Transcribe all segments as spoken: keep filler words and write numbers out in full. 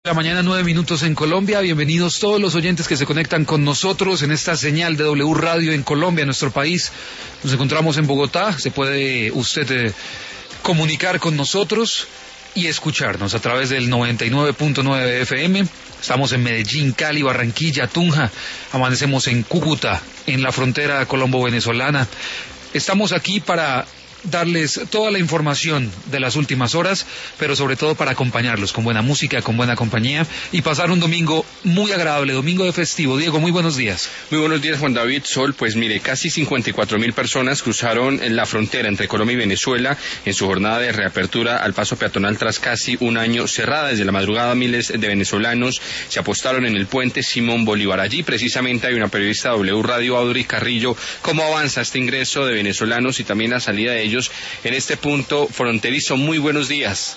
La mañana, nueve minutos en Colombia. Bienvenidos todos los oyentes que se conectan con nosotros en esta señal de W Radio en Colombia, en nuestro país. Nos encontramos en Bogotá. Se puede usted eh, comunicar con nosotros y escucharnos a través del noventa y nueve punto nueve F M. Estamos en Medellín, Cali, Barranquilla, Tunja. Amanecemos en Cúcuta, en la frontera colombo-venezolana. Estamos aquí para darles toda la información de las últimas horas, pero sobre todo para acompañarlos con buena música, con buena compañía y pasar un domingo muy agradable, domingo de festivo. Diego, muy buenos días. Muy buenos días, Juan David. Sol, pues mire, casi cincuenta y cuatro mil personas cruzaron la frontera entre Colombia y Venezuela en su jornada de reapertura al paso peatonal tras casi un año cerrada. Desde la madrugada miles de venezolanos se apostaron en el puente Simón Bolívar. Allí precisamente hay una periodista de W Radio, Audrey Carrillo. ¿Cómo avanza este ingreso de venezolanos y también la salida de ellos en este punto fronterizo? Muy buenos días.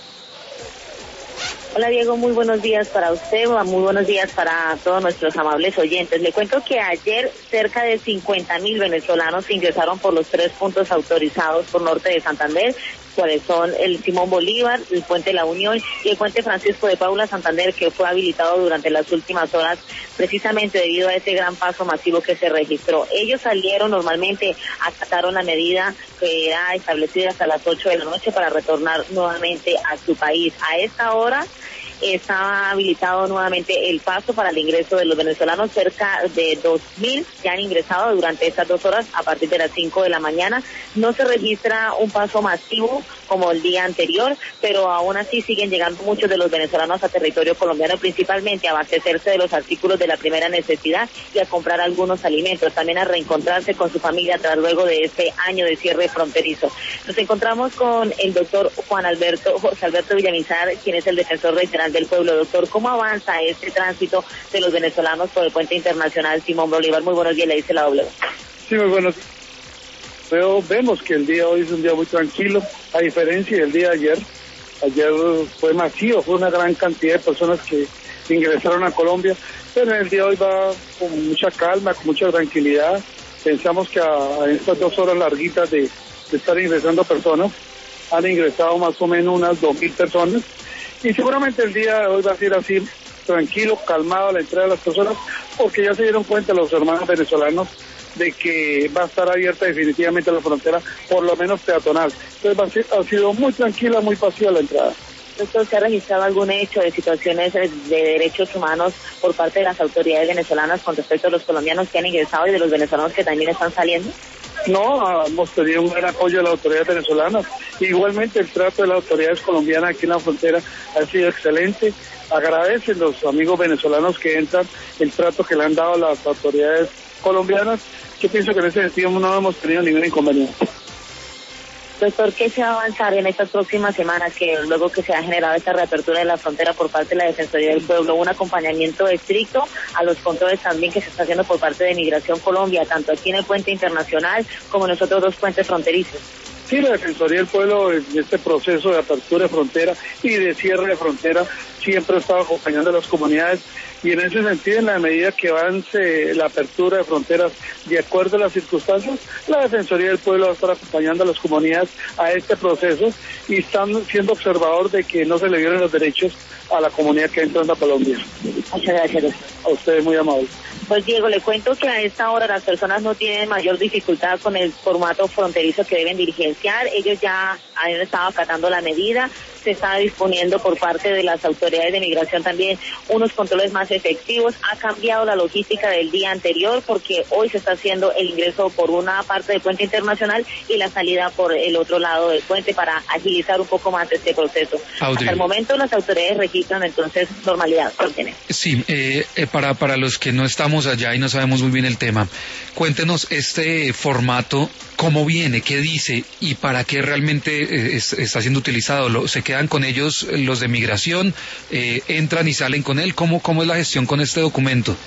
Hola Diego, muy buenos días para usted, muy buenos días para todos nuestros amables oyentes. Le cuento que ayer cerca de cincuenta mil venezolanos ingresaron por los tres puntos autorizados por Norte de Santander, cuáles son el Simón Bolívar, el Puente La Unión y el Puente Francisco de Paula Santander, que fue habilitado durante las últimas horas precisamente debido a ese gran paso masivo que se registró. Ellos salieron normalmente, acataron la medida que era establecida hasta las ocho de la noche para retornar nuevamente a su país. A esta hora está habilitado nuevamente el paso para el ingreso de los venezolanos. Cerca de dos mil que han ingresado durante estas dos horas a partir de las cinco de la mañana. No se registra un paso masivo como el día anterior, pero aún así siguen llegando muchos de los venezolanos a territorio colombiano, principalmente a abastecerse de los artículos de la primera necesidad y a comprar algunos alimentos, también a reencontrarse con su familia tras luego de este año de cierre fronterizo. Nos encontramos con el doctor Juan Alberto, José Alberto Villamizar, quien es el defensor regional del pueblo. Doctor, ¿cómo avanza este tránsito de los venezolanos por el puente internacional Simón Bolívar? Muy buenos días, le dice la W. Sí, muy buenos. Pero vemos que el día de hoy es un día muy tranquilo, a diferencia del día de ayer. Ayer fue masivo, fue una gran cantidad de personas que ingresaron a Colombia, pero en el día de hoy va con mucha calma, con mucha tranquilidad. Pensamos que a, a estas dos horas larguitas de, de estar ingresando personas, han ingresado más o menos unas dos mil personas, y seguramente el día de hoy va a ser así, tranquilo, calmado la entrada de las personas, porque ya se dieron cuenta los hermanos venezolanos de que va a estar abierta definitivamente la frontera, por lo menos peatonal. Entonces va a ser, ha sido muy tranquila, muy pasiva la entrada. Doctor, ¿se ha registrado algún hecho de situaciones de derechos humanos por parte de las autoridades venezolanas con respecto a los colombianos que han ingresado y de los venezolanos que también están saliendo? No, hemos tenido un gran apoyo de las autoridades venezolanas. Igualmente el trato de las autoridades colombianas aquí en la frontera ha sido excelente. Agradecen los amigos venezolanos que entran el trato que le han dado a las autoridades colombianas. Yo pienso que en ese sentido no hemos tenido ningún inconveniente. Doctor, ¿qué se va a avanzar en estas próximas semanas, que luego que se ha generado esta reapertura de la frontera por parte de la Defensoría del Pueblo, un acompañamiento estricto a los controles también que se está haciendo por parte de Migración Colombia, tanto aquí en el puente internacional como en los otros dos puentes fronterizos? Sí, la Defensoría del Pueblo en este proceso de apertura de frontera y de cierre de frontera siempre ha estado acompañando a las comunidades, y en ese sentido, en la medida que avance la apertura de fronteras de acuerdo a las circunstancias, la Defensoría del Pueblo va a estar acompañando a las comunidades a este proceso y están siendo observador de que no se le violen los derechos a la comunidad que entra a Colombia. Muchas gracias, doctor. A ustedes, muy amables. Pues Diego, le cuento que a esta hora las personas no tienen mayor dificultad con el formato fronterizo que deben dirigenciar. Ellos ya han estado acatando la medida. Se está disponiendo por parte de las autoridades de migración también unos controles más efectivos. Ha cambiado la logística del día anterior, porque hoy se está haciendo el ingreso por una parte del puente internacional y la salida por el otro lado del puente para agilizar un poco más este proceso. Audrey. Hasta el momento las autoridades registran entonces normalidad. Sí, eh, eh, para, para los que no estamos allá y no sabemos muy bien el tema, cuéntenos este formato, cómo viene, qué dice y para qué realmente eh, es, está siendo utilizado. Lo, ¿Se quedan con ellos los de migración? Eh, ¿Entran y salen con él? ¿Cómo, cómo es la gestión con este documento?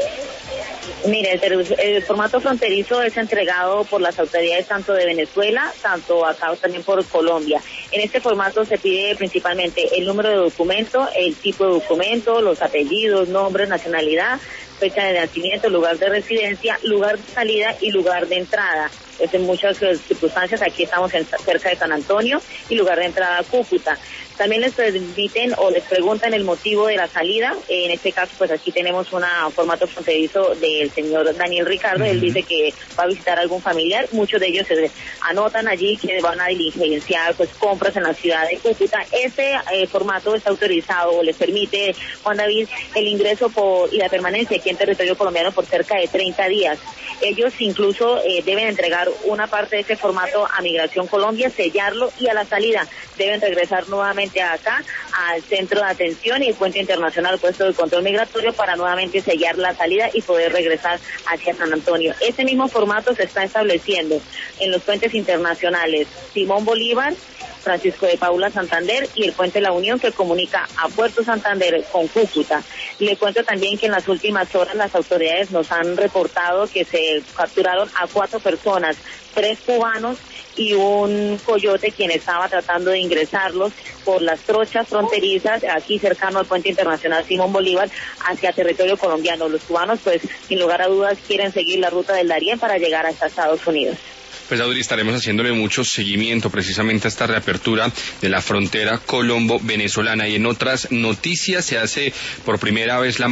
Mire, el, el formato fronterizo es entregado por las autoridades tanto de Venezuela, tanto acá también por Colombia. En este formato se pide principalmente el número de documento, el tipo de documento, los apellidos, nombres, nacionalidad, fecha de nacimiento, lugar de residencia, lugar de salida y lugar de entrada. pues en muchas eh, circunstancias aquí estamos en, cerca de San Antonio y lugar de entrada a Cúcuta. También les permiten o les preguntan el motivo de la salida. En este caso, pues aquí tenemos un formato fronterizo del señor Daniel Ricardo. Uh-huh. Él dice que va a visitar a algún familiar. Muchos de ellos se anotan allí que van a diligenciar pues compras en la ciudad de Cúcuta. Este eh, formato está autorizado o les permite, Juan David, el ingreso por y la permanencia aquí en territorio colombiano por cerca de treinta días. Ellos incluso eh, deben entregar una parte de ese formato a Migración Colombia, sellarlo y a la salida deben regresar nuevamente acá al centro de atención y el puente internacional puesto de control migratorio para nuevamente sellar la salida y poder regresar hacia San Antonio. Ese mismo formato se está estableciendo en los puentes internacionales Simón Bolívar, Francisco de Paula Santander y el puente La Unión que comunica a Puerto Santander con Cúcuta. Le cuento también que en las últimas horas las autoridades nos han reportado que se capturaron a cuatro personas, tres cubanos y un coyote quien estaba tratando de ingresarlos por las trochas fronterizas aquí cercano al puente internacional Simón Bolívar hacia territorio colombiano. Los cubanos pues sin lugar a dudas quieren seguir la ruta del Darién para llegar hasta Estados Unidos. Pues Audrey, estaremos haciéndole mucho seguimiento precisamente a esta reapertura de la frontera colombo-venezolana y en otras noticias se hace por primera vez la